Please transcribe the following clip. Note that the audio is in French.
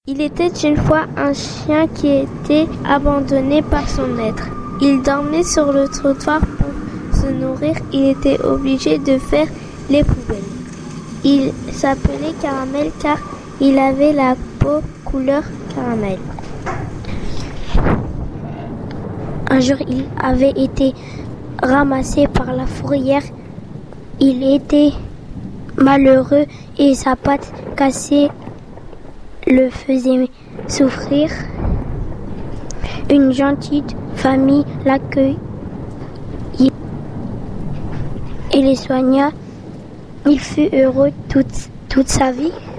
Il était une fois un chien qui était abandonné par son maître. Il dormait sur le trottoir pour se nourrir. Il était obligé de faire les poubelles. Il s'appelait Caramel car il avait la peau couleur caramel. Un jour, il avait été ramassé par la fourrière. Il était malheureux et sa patte cassée le faisait souffrir. Une gentille famille l'accueillit et les soigna. Il fut heureux toute sa vie.